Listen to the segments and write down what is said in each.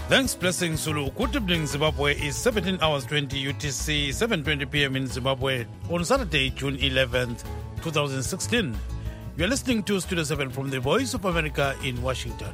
Thanks, Blessing Zulu. Good evening, Zimbabwe. It's 17 hours 20 UTC, 7:20 p.m. in Zimbabwe on Saturday, June 11th, 2016. You're listening to Studio 7 from the Voice of America in Washington.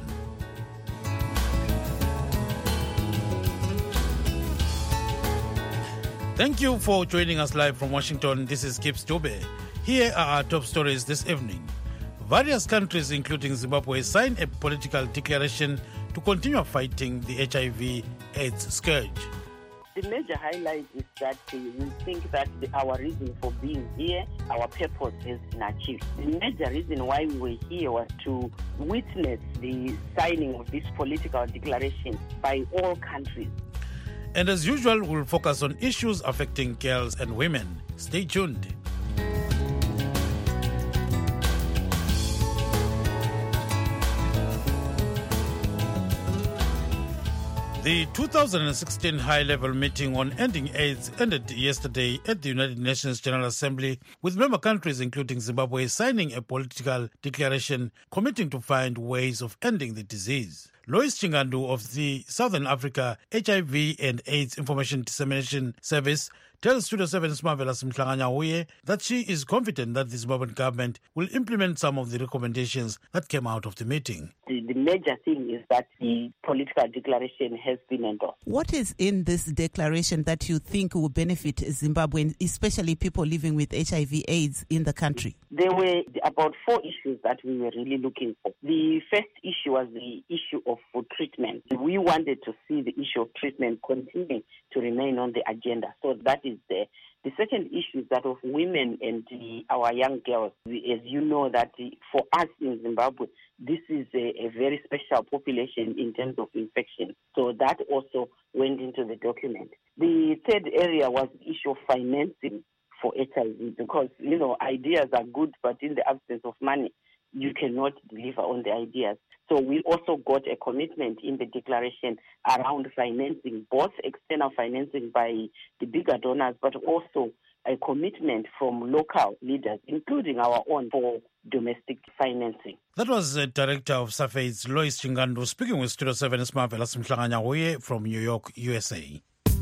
Thank you for joining us live from Washington. This is Gibbs Jobe. Here are our top stories this evening. Various countries, including Zimbabwe, signed a political declaration to continue fighting the HIV/AIDS scourge. The major highlight is that we think that our reason for being here, our purpose has been achieved. The major reason why we were here was to witness the signing of this political declaration by all countries. And as usual, we'll focus on issues affecting girls and women. Stay tuned. The 2016 high-level meeting on ending AIDS ended yesterday at the United Nations General Assembly, with member countries including Zimbabwe signing a political declaration committing to find ways of ending the disease. Lois Chingandu of the Southern Africa HIV and AIDS Information Dissemination Service tells Studio 7's Marvelous Mhlanganya that she is confident that the Zimbabwean government will implement some of the recommendations that came out of the meeting. The major thing is that the political declaration has been endorsed. What is in this declaration that you think will benefit Zimbabweans, especially people living with HIV/AIDS in the country? There were about 4 issues that we were really looking for. The first issue was the issue of treatment. We wanted to see the issue of treatment continue to remain on the agenda. So that is there. The second issue is that of women and our young girls. As you know, that for us in Zimbabwe, this is a very special population in terms of infection. So that also went into the document. The third area was the issue of financing for HIV, because, ideas are good, but in the absence of money, you cannot deliver on the ideas. So we also got a commitment in the declaration around financing, both external financing by the bigger donors, but also a commitment from local leaders, including our own, for domestic financing. That was the Director of SAFAIDS, Lois Chingandu, speaking with Studio 7's Marvelous Mhlanganya from New York, USA.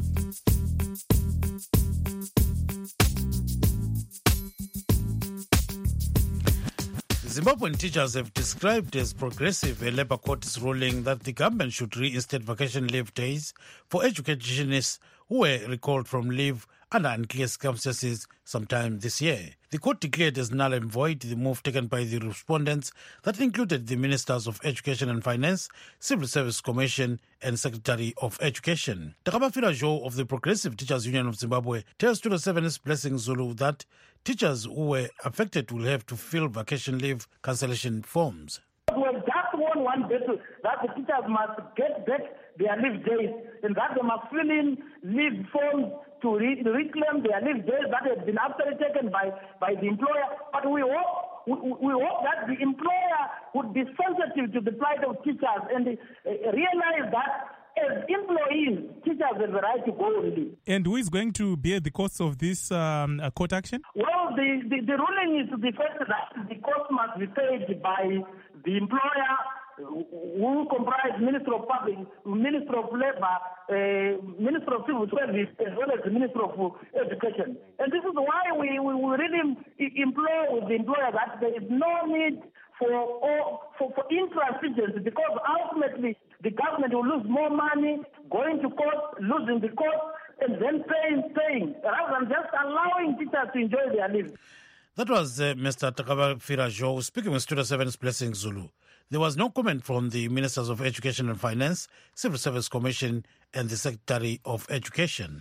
Zimbabwean teachers have described as progressive a Labour Court's ruling that the government should reinstate vacation leave days for educationists who were recalled from leave under unclear circumstances sometime this year. The court declared as null and void the move taken by the respondents that included the Ministers of Education and Finance, Civil Service Commission and Secretary of Education. Takabafira Jo of the Progressive Teachers Union of Zimbabwe tells Studio 7's Blessing Zulu that teachers who were affected will have to fill vacation leave cancellation forms. We just want one battle, that the teachers must get back their leave days, and that they must fill in leave forms to reclaim their leave days that have been actually taken by the employer. But we hope that the employer would be sensitive to the plight of teachers and realize that as employees, teachers have the right to go on leave. And who is going to bear the costs of this court action? Well, the ruling is the fact that the cost must be paid by the employer, who comprise Minister of Public, Minister of Labour, Minister of Civil Service, as well as the Minister of Education. And this is why we really implore with the employer that there is no need for intransigence, because ultimately the government will lose more money going to court, losing the court, and then paying, rather than just allowing teachers to enjoy their leave. That was Mr. Takabafira Jo speaking with Studio 7's Blessing Zulu. There was no comment from the Ministers of Education and Finance, Civil Service Commission and the Secretary of Education.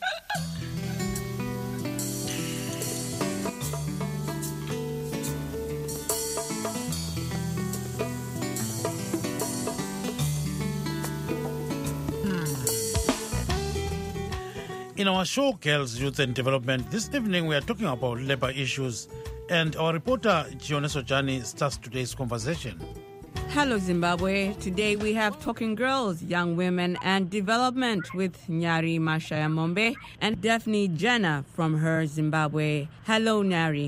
In our show, Girls, Youth and Development, this evening we are talking about labor issues, and our reporter, Gioneso Jani, starts today's conversation. Hello, Zimbabwe. Today we have Talking Girls, Young Women and Development with Nyari Mashaya Mombe and Daphne Jenna from Her Zimbabwe. Hello, Nyari. Hi,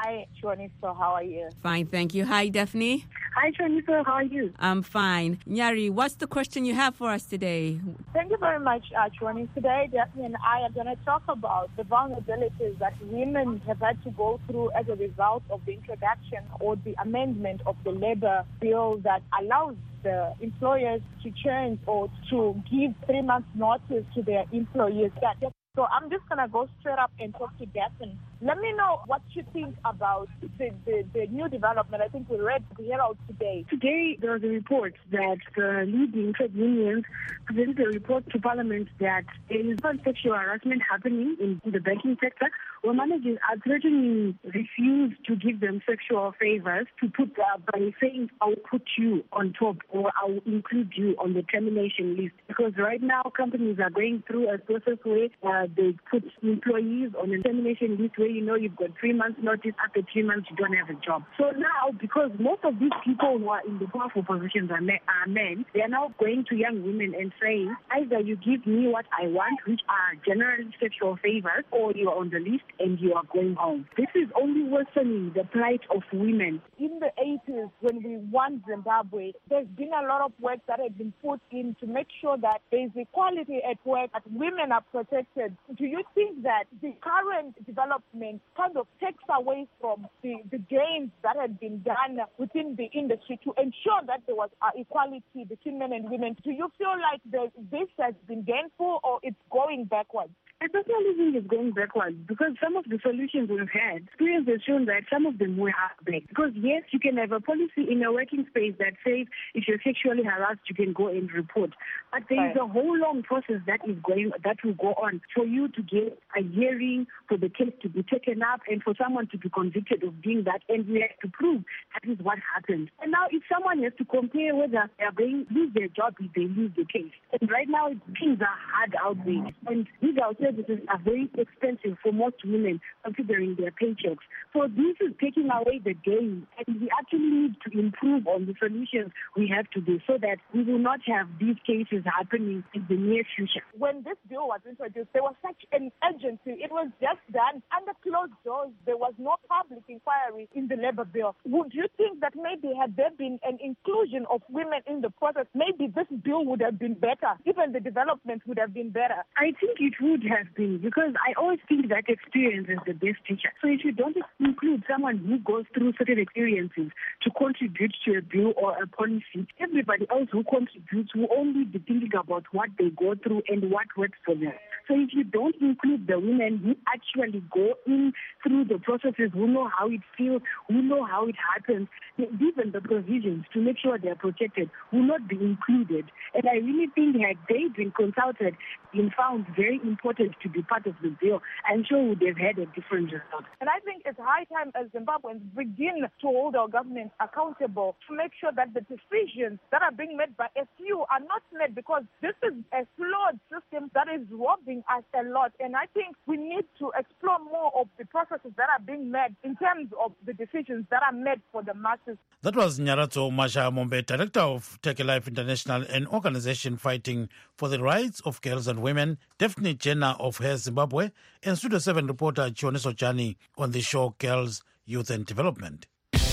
Hi, Choniso. How are you? Fine, thank you. Hi, Daphne. Hi, Choniso. How are you? I'm fine. Nyari, what's the question you have for us today? Thank you very much, Choni. Today, Daphne and I are going to talk about the vulnerabilities that women have had to go through as a result of the introduction or the amendment of the labor bill that allows the employers to change or to give 3 months notice to their employees. So I'm just going to go straight up and talk to Daphne. Let me know what you think about the new development. I think we read the Herald today. Today, there was a report that the leading trade unions presented a report to Parliament that there is sexual harassment happening in the banking sector, where managers are threatening refuse to give them sexual favors to put by saying, I'll put you on top or I'll include you on the termination list. Because right now, companies are going through a process where they put employees on a termination list where you've got 3 months notice. After 3 months, you don't have a job. So now, because most of these people who are in the powerful positions are men, they are now going to young women and saying, either you give me what I want, which are generally sexual favors, or you are on the list and you are going home. This is only worsening the plight of women. In the 80s, when we won Zimbabwe, there's been a lot of work that has been put in to make sure that there's equality at work, that women are protected. Do you think that the current development kind of takes away from the gains that had been done within the industry to ensure that there was equality between men and women? Do you feel like this has been gainful or it's going backwards? I personally think it's going backwards because some of the solutions we've had, experience has shown that some of them were half-baked. Because yes, you can have a policy in a working space that says if you're sexually harassed, you can go and report. But there is a whole long process that will go on for you to get a hearing, for the case to be taken up, and for someone to be convicted of doing that, and we have to prove that is what happened. And now if someone has to compare whether they are going to lose their job if they lose the case. And right now things are hard out there. And these are services are very expensive for most women considering their paychecks. So this is taking away the gain, and we actually need to improve on the solutions we have today so that we will not have these cases happening in the near future. When this bill was introduced, there was such an urgency. It was just done under closed doors. There was no public inquiry in the labor bill. Would you think that maybe had there been an inclusion of women in the process, maybe this bill would have been better, even the development would have been better? I think it would have been, because I always think that experience is the best teacher. So if you don't include someone who goes through certain experiences to contribute to a bill or a policy, everybody else who contributes will only be thinking about what they go through and what works for them. So if you don't include the women who actually go in through the processes, who know how it feels, who know how it happens, even the provisions to make sure they are protected will not be included. And I really think had they been consulted, been found very important to be part of the bill, I'm sure we would have had a different result. And I think it's high time as Zimbabweans begin to hold our government accountable to make sure that the decisions that are being made by a few are not made, because this is a flawed system that is robbing us a lot. And I think we need to explore more of the processes that are being made in terms of the decisions that are made for the masses. That was Nyarato Masha Mombe, director of Take a Life International, an organization fighting for the rights of girls and women, Daphne Jenner of Hair Zimbabwe, and Studio 7 reporter Choniso Chani on the show Girls, Youth and Development.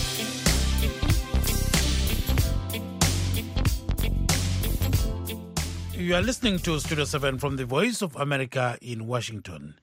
You are listening to Studio 7 from the Voice of America in Washington.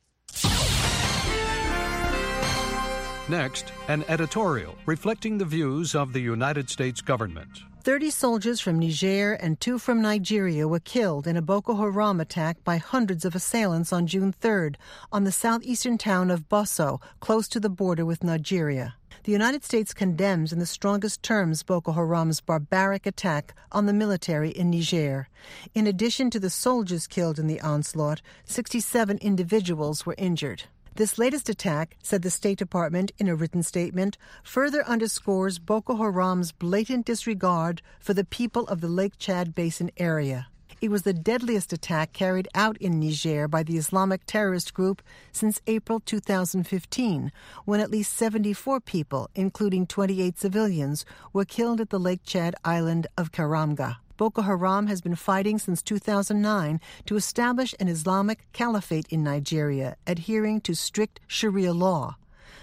Next, an editorial reflecting the views of the United States government. 30 soldiers from Niger and 2 from Nigeria were killed in a Boko Haram attack by hundreds of assailants on June 3rd on the southeastern town of Bosso, close to the border with Nigeria. The United States condemns in the strongest terms Boko Haram's barbaric attack on the military in Niger. In addition to the soldiers killed in the onslaught, 67 individuals were injured. This latest attack, said the State Department in a written statement, further underscores Boko Haram's blatant disregard for the people of the Lake Chad Basin area. It was the deadliest attack carried out in Niger by the Islamic terrorist group since April 2015, when at least 74 people, including 28 civilians, were killed at the Lake Chad island of Karamga. Boko Haram has been fighting since 2009 to establish an Islamic caliphate in Nigeria, adhering to strict Sharia law.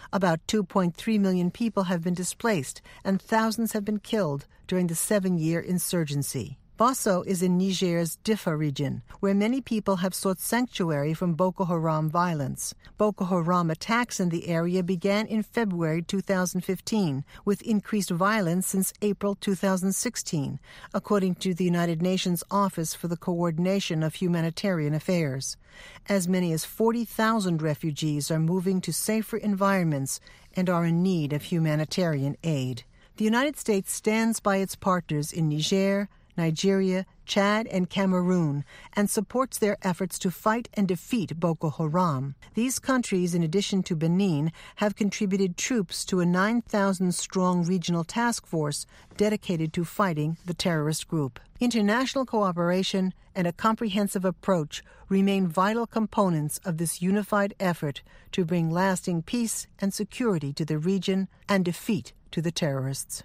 About 2.3 million people have been displaced and thousands have been killed during the 7-year insurgency. Bosso is in Niger's Diffa region, where many people have sought sanctuary from Boko Haram violence. Boko Haram attacks in the area began in February 2015, with increased violence since April 2016, according to the United Nations Office for the Coordination of Humanitarian Affairs. As many as 40,000 refugees are moving to safer environments and are in need of humanitarian aid. The United States stands by its partners in Niger, Nigeria, Chad, and Cameroon, and supports their efforts to fight and defeat Boko Haram. These countries, in addition to Benin, have contributed troops to a 9,000-strong regional task force dedicated to fighting the terrorist group. International cooperation and a comprehensive approach remain vital components of this unified effort to bring lasting peace and security to the region and defeat to the terrorists.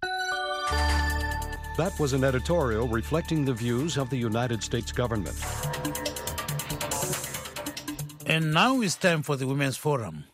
That was an editorial reflecting the views of the United States government. And now it's time for the Women's Forum.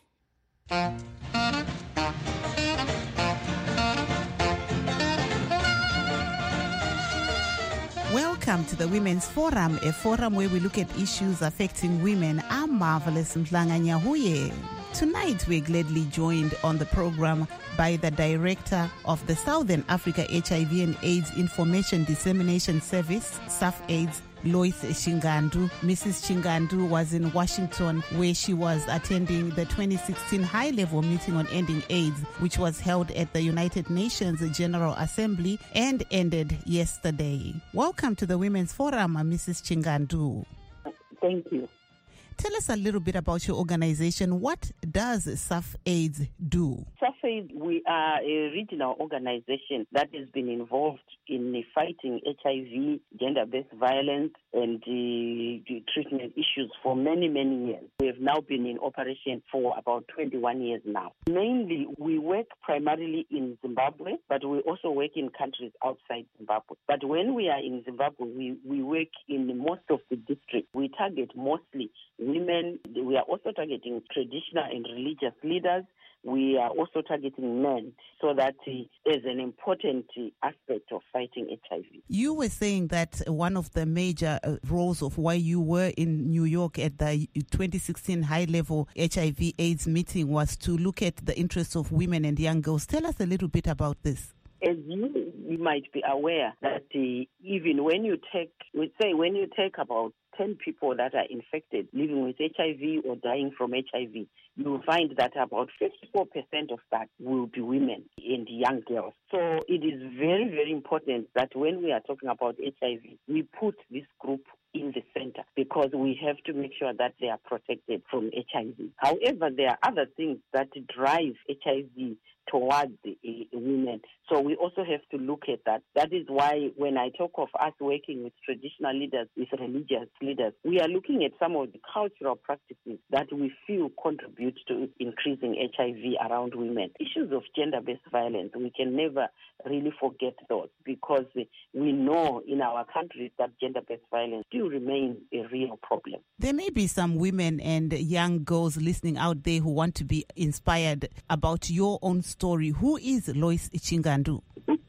Welcome to the Women's Forum, a forum where we look at issues affecting women. I'm Marvelous Mhlanga-Nyahuye. Tonight, we're gladly joined on the program by the Director of the Southern Africa HIV and AIDS Information Dissemination Service, SAF-AIDS, Lois Chingandu. Mrs. Chingandu was in Washington, where she was attending the 2016 high-level meeting on ending AIDS, which was held at the United Nations General Assembly and ended yesterday. Welcome to the Women's Forum, Mrs. Chingandu. Thank you. Tell us a little bit about your organization. What does SAF-AIDS do? SAF-AIDS, we are a regional organization that has been involved in fighting HIV, gender-based violence, and the treatment issues for many, many years. We have now been in operation for about 21 years now. Mainly, we work primarily in Zimbabwe, but we also work in countries outside Zimbabwe. But when we are in Zimbabwe, we work in most of the districts. We target mostly women. We are also targeting traditional and religious leaders. We are also targeting men, so that is an important aspect of fighting HIV. You were saying that one of the major roles of why you were in New York at the 2016 high-level HIV/AIDS meeting was to look at the interests of women and young girls. Tell us a little bit about this. As you might be aware that even when you take about 10 people that are infected, living with HIV or dying from HIV, you will find that about 54% of that will be women and young girls. So it is very, very important that when we are talking about HIV, we put this group in the center, because we have to make sure that they are protected from HIV. However, there are other things that drive HIV towards women. So we also have to look at that. That is why when I talk of us working with traditional leaders, with religious leaders, we are looking at some of the cultural practices that we feel contribute to increasing HIV around women. Issues of gender-based violence, we can never really forget those, because we know in our countries that gender-based violence still remains a real problem. There may be some women and young girls listening out there who want to be inspired about your own story. Who is Lois Chingandu?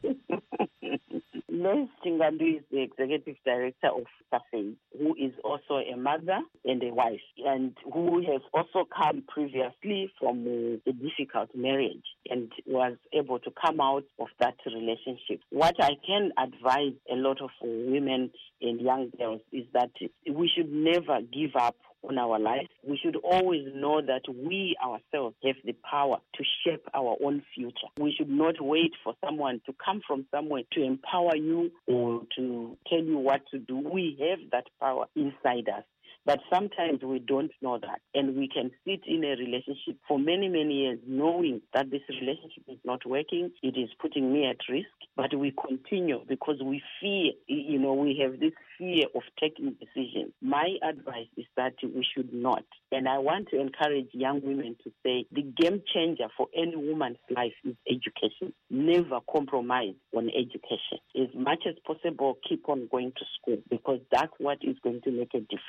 Lois Chingandu is the Executive Director of SAF-AIDS, who is also a mother and a wife, and who has also come previously from a difficult marriage and was able to come out of that relationship. What I can advise a lot of women and young girls is that we should never give up on our lives. We should always know that we ourselves have the power to shape our own future. We should not wait for someone to come from somewhere to empower you or to tell you what to do. We have that power inside us. But sometimes we don't know that. And we can sit in a relationship for many, many years knowing that this relationship is not working, it is putting me at risk, but we continue because we fear, we have this fear of taking decisions. My advice is that we should not. And I want to encourage young women to say the game changer for any woman's life is education. Never compromise on education. As much as possible, keep on going to school, because that's what is going to make a difference.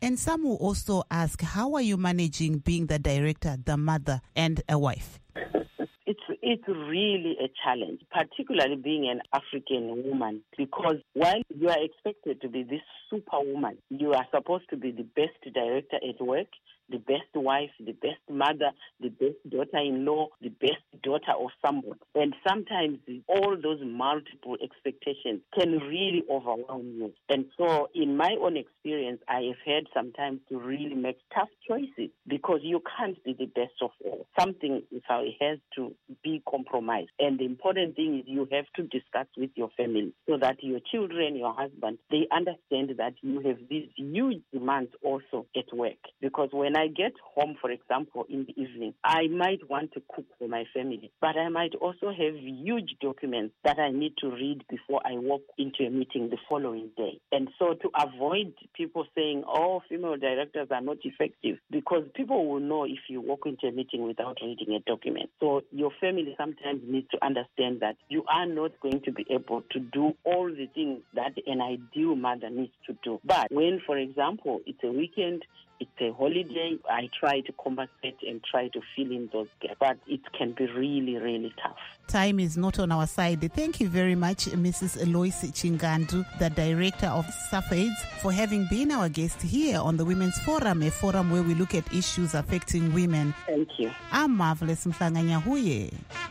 And some will also ask, how are you managing being the director, the mother, and a wife? It's really a challenge, particularly being an African woman, because while you are expected to be this superwoman, you are supposed to be the best director at work, the best wife, the best mother, the best daughter-in-law, the best daughter of someone. And sometimes all those multiple expectations can really overwhelm you. And so in my own experience, I have had sometimes to really make tough choices because you can't be the best of all. Something has to be compromised. And the important thing is you have to discuss with your family so that your children, your husband, they understand that you have these huge demands also at work. Because when I get home, for example, in the evening, I might want to cook for my family, but I might also have huge documents that I need to read before I walk into a meeting the following day. And so to avoid people saying, oh, female directors are not effective, because people will know if you walk into a meeting without reading a document. So your family sometimes needs to understand that you are not going to be able to do all the things that an ideal mother needs to do. But when, for example, it's a weekend, it's a holiday, I try to compensate and try to fill in those gaps. But it can be really, really tough. Time is not on our side. Thank you very much, Mrs. Eloise Chingandu, the Director of SAFAIDS, for having been our guest here on the Women's Forum, a forum where we look at issues affecting women. Thank you. I'm Marvelous Mhlanganyahuye.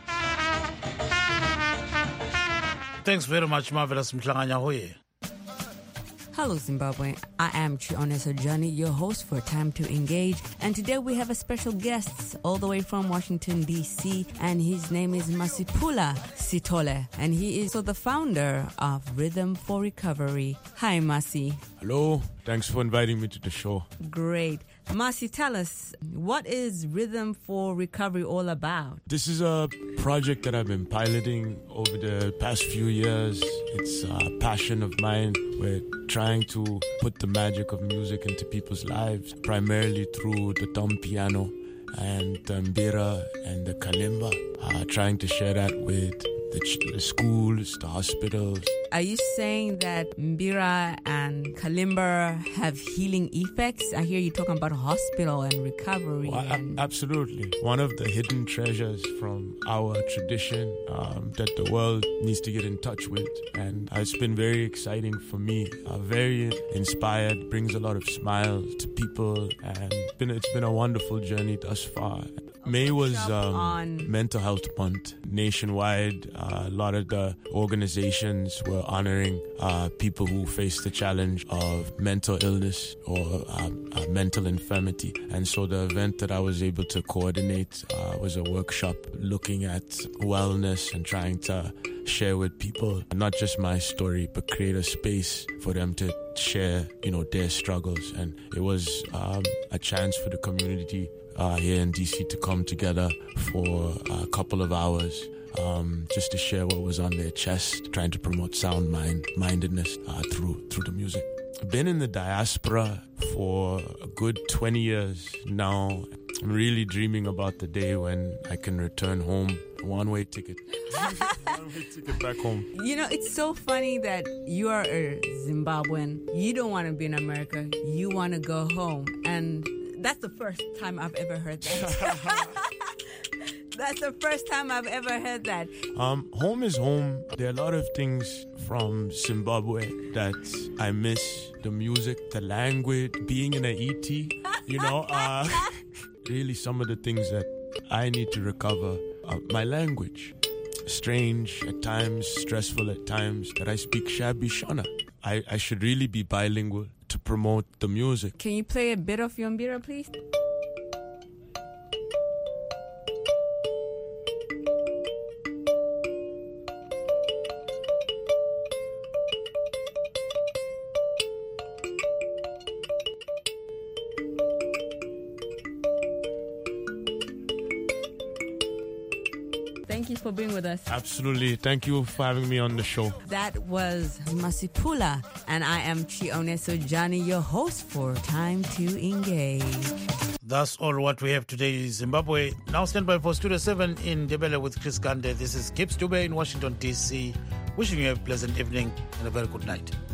Thanks very much, Marvelous Mhlanganyahuye. Hello, Zimbabwe. I am Chione Sojani, your host for Time to Engage. And today we have a special guest all the way from Washington, D.C. And his name is Masipula Sithole. And he is also the founder of Rhythm for Recovery. Hi, Masi. Hello. Thanks for inviting me to the show. Great. Masi, tell us, what is Rhythm for Recovery all about? This is a project that I've been piloting over the past few years. It's a passion of mine. We're trying to put the magic of music into people's lives, primarily through the thumb piano and the mbira and the kalimba, trying to share that with the schools, the hospitals. Are you saying that mbira and kalimba have healing effects? I hear you talking about hospital and recovery. Well, absolutely. One of the hidden treasures from our tradition that the world needs to get in touch with. And it's been very exciting for me, very inspired, brings a lot of smiles to people. And it's been a wonderful journey thus far. May was Mental Health Month nationwide. A lot of the organizations were honoring people who face the challenge of mental illness or mental infirmity. And so the event that I was able to coordinate was a workshop looking at wellness and trying to share with people not just my story, but create a space for them to share, their struggles. And it was a chance for the community here in DC to come together for a couple of hours just to share what was on their chest, trying to promote sound mindedness through the music. I've been in the diaspora for a good 20 years now. I'm really dreaming about the day when I can return home. One-way ticket. One-way ticket back home. It's so funny that you are a Zimbabwean. You don't want to be in America. You want to go home. And that's the first time I've ever heard that. That's the first time I've ever heard that. Home is home. There are a lot of things from Zimbabwe that I miss. The music, the language, being in an ET, really some of the things that I need to recover. My language, strange at times, stressful at times, that I speak Shabby Shona. I should really be bilingual to promote the music. Can you play a bit of your mbira, please? Thank you for being with us. Absolutely. Thank you for having me on the show. That was Masipula, and I am Chione Sojani, your host for Time to Engage. That's all what we have today in Zimbabwe. Now stand by for Studio 7 in Ndebele with Chris Gande. This is Gibbs Dube in Washington, D.C. Wishing you a pleasant evening and a very good night.